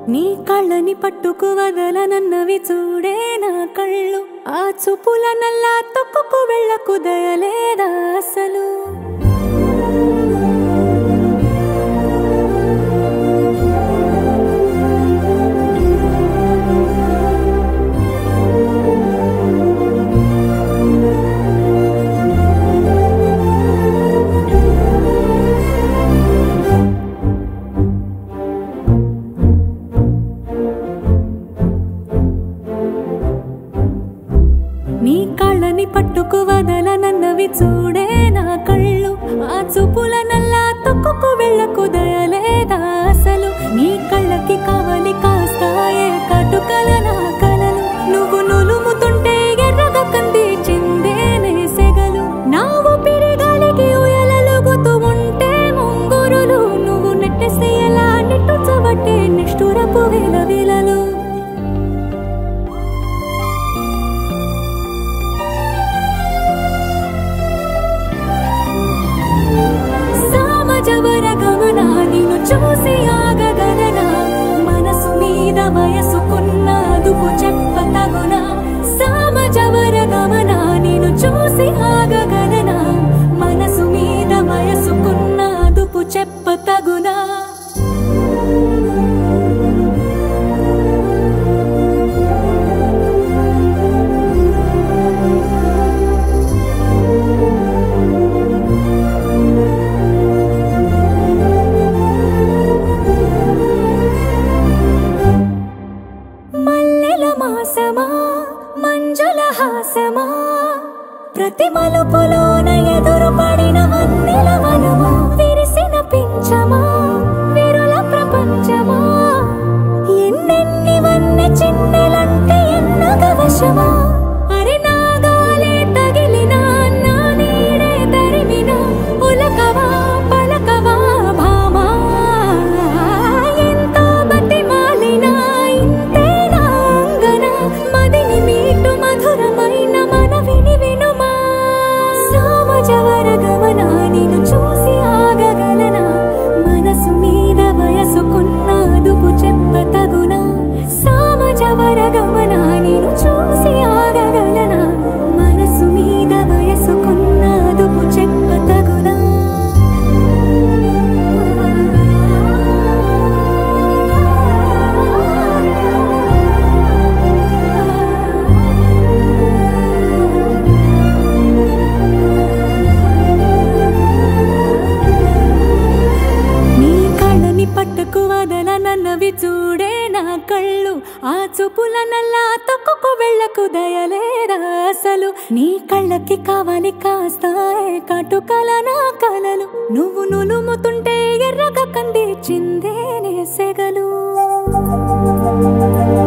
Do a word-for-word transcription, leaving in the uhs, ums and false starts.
నీ కళ్ళని పట్టుకు వదలనన్నవి చూడే నా కళ్ళు ఆ చూపుల నల్లా తొక్కుకు వెళ్ళకు దయలేదా అసలు నీ కళ్ళని పట్టుకు వదలనన్నవి చూడే నా కళ్ళు ఆ చూపుల నల్లా తొక్కుకు వెళ్ళకు దయలేదా అసలు నీ కళ్ళకి కావాలి కాస్తాయే కటుకల నా కలలు నువ్వు నులుముతుంటే ఎర్రగా కంది చిందేనే సెగలు నా ఊపిరి గాలికి ఉయలలుగుతూ ఉంటే ముంగురులు నువ్వు నెట్టేస్తే ఎలా నిట్టుచబట్టే నిష్ఠురపు విలవిలలు జవర గమనా నిన్ను చూసి ఆగగలనా మనసు మీద వయసుకున్న అదుపు చెప్పతగునా సామజవర గమనా నిన్ను చూసి ఆగగలనా మనసు మీద వయసుకున్న అదుపు చెప్పతగునా మాసమా మంజుల హాసమా ప్రతి మలుపులోన ఎదురు పడిన వన్నెల వనమా విరిసిన పించమా విరుల ప్రపంచమా ఎన్నెన్ని వన్నె చిన్నెలంటే ఎన్నగ వశమా అరే నాగాలే తగిలినా నా నీడే తరిమినా ఉలకవా పలకవా భామా ఎంతో బతి మాలినా మధురమైన మనవిని వినుమా సామజవర గమనా నిన్ను చూసి ఆగగలనా మనసు మీద వయసుకున్న అదుపు చెప్పతగునా సామజవర గమనా నిన్ను చూసి ఆగగలనా మనసు మీద వయసుకున్న అదుపు చెప్పతగునా పట్టుకు వదలనన్నవి చూడే నా కళ్ళు ఆ చూపుల నల్లా తొక్కుకు వెళ్ళకు దయలేదా అసలు నీ కళ్ళకి కావాలి కాస్తాయే కటుకల నా కలలు నువ్వు నులుముతుంటే ఎర్రగా కంది చిందేనే సెగలు